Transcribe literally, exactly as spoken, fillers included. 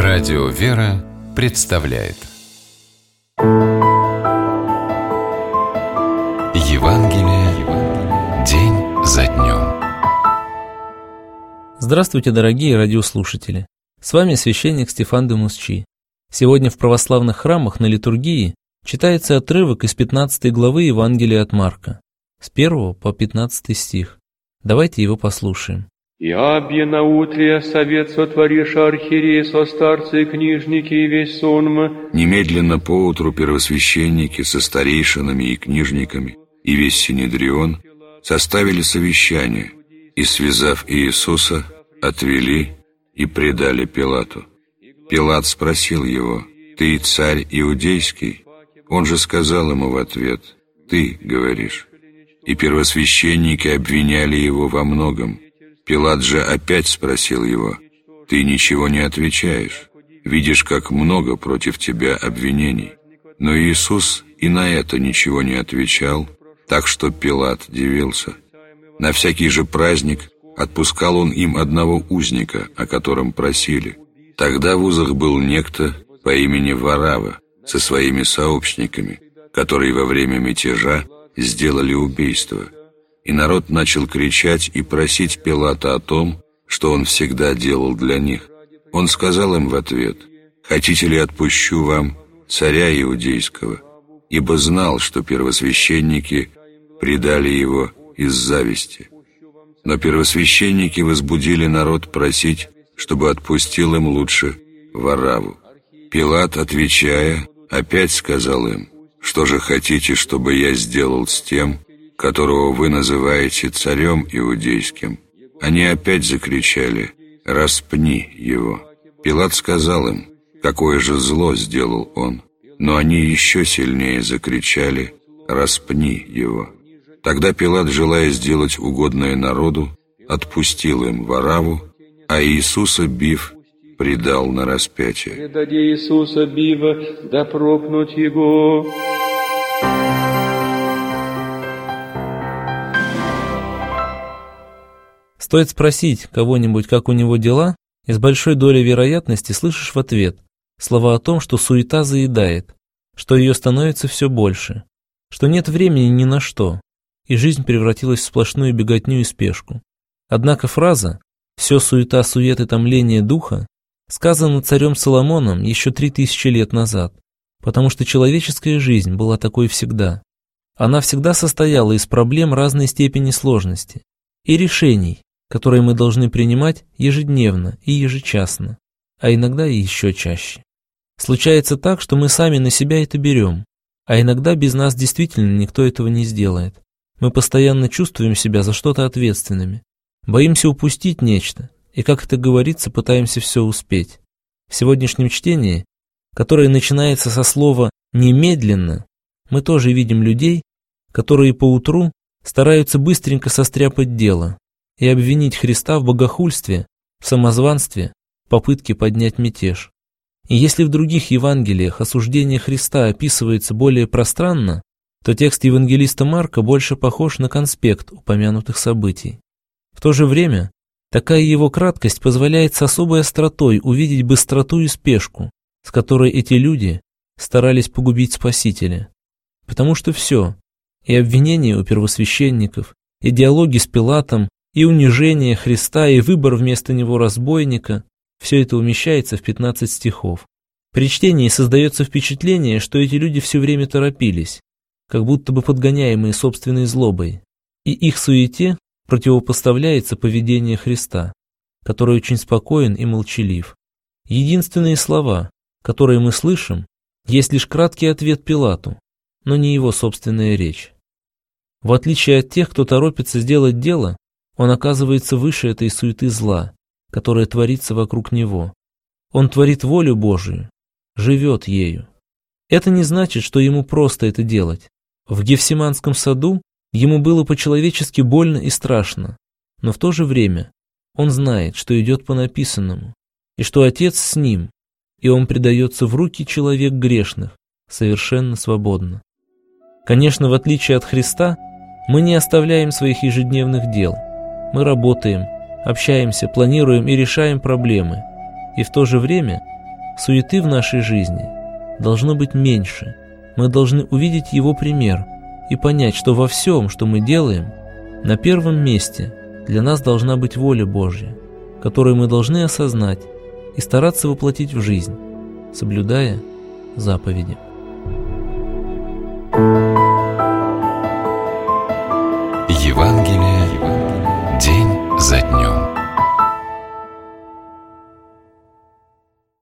Радио «Вера» представляет Евангелие день за днем. Здравствуйте, дорогие радиослушатели! С вами священник Стефан де Мусчи. Сегодня в православных храмах на литургии читается отрывок из пятнадцатой главы Евангелия от Марка, с первого по пятнадцатый стих. Давайте его послушаем. «И абье наутре совет сотвориша архиерей со старцы и книжники и весь сонм». Немедленно поутру первосвященники со старейшинами и книжниками и весь Синедрион составили совещание и, связав Иисуса, отвели и предали Пилату. Пилат спросил его: «Ты царь иудейский?» Он же сказал ему в ответ: «Ты говоришь». И первосвященники обвиняли его во многом. Пилат же опять спросил его: «Ты ничего не отвечаешь? Видишь, как много против тебя обвинений». Но Иисус и на это ничего не отвечал, так что Пилат дивился. На всякий же праздник отпускал он им одного узника, о котором просили. Тогда в узах был некто по имени Варава со своими сообщниками, которые во время мятежа сделали убийство. И народ начал кричать и просить Пилата о том, что он всегда делал для них. Он сказал им в ответ: «Хотите ли, отпущу вам царя иудейского?» Ибо знал, что первосвященники предали его из зависти. Но первосвященники возбудили народ просить, чтобы отпустил им лучше Варавву. Пилат, отвечая, опять сказал им: «Что же хотите, чтобы я сделал с тем, которого вы называете царем иудейским?» Они опять закричали: «Распни его!» Пилат сказал им: «Какое же зло сделал он?» Но они еще сильнее закричали: «Распни его!» Тогда Пилат, желая сделать угодное народу, отпустил им Варавву, а Иисуса, бив, предал на распятие. «Предади Иисуса бива, да прокнуть его». Стоит спросить кого-нибудь, как у него дела, и с большой долей вероятности слышишь в ответ слова о том, что суета заедает, что ее становится все больше, что нет времени ни на что, и жизнь превратилась в сплошную беготню и спешку. Однако фраза «все суета, сует и томление духа» сказана царем Соломоном еще три тысячи лет назад, потому что человеческая жизнь была такой всегда. Она всегда состояла из проблем разной степени сложности и решений, которые мы должны принимать ежедневно и ежечасно, а иногда и еще чаще. Случается так, что мы сами на себя это берем, а иногда без нас действительно никто этого не сделает. Мы постоянно чувствуем себя за что-то ответственными, боимся упустить нечто, и, как это говорится, пытаемся все успеть. В сегодняшнем чтении, которое начинается со слова «немедленно», мы тоже видим людей, которые поутру стараются быстренько состряпать дело и обвинить Христа в богохульстве, в самозванстве, в попытке поднять мятеж. И если в других Евангелиях осуждение Христа описывается более пространно, то текст евангелиста Марка больше похож на конспект упомянутых событий. В то же время, такая его краткость позволяет с особой остротой увидеть быстроту и спешку, с которой эти люди старались погубить Спасителя. Потому что все, и обвинения у первосвященников, и диалоги с Пилатом, и унижение Христа, и выбор вместо него разбойника – все это умещается в пятнадцать стихов. При чтении создается впечатление, что эти люди все время торопились, как будто бы подгоняемые собственной злобой, и их суете противопоставляется поведение Христа, который очень спокоен и молчалив. Единственные слова, которые мы слышим, есть лишь краткий ответ Пилату, но не его собственная речь. В отличие от тех, кто торопится сделать дело, он оказывается выше этой суеты зла, которая творится вокруг него. Он творит волю Божию, живет ею. Это не значит, что ему просто это делать. В Гефсиманском саду ему было по-человечески больно и страшно, но в то же время он знает, что идет по написанному, и что Отец с ним, и он предается в руки человек грешных, совершенно свободно. Конечно, в отличие от Христа, мы не оставляем своих ежедневных дел. Мы работаем, общаемся, планируем и решаем проблемы. И в то же время суеты в нашей жизни должно быть меньше. Мы должны увидеть Его пример и понять, что во всем, что мы делаем, на первом месте для нас должна быть воля Божья, которую мы должны осознать и стараться воплотить в жизнь, соблюдая заповеди.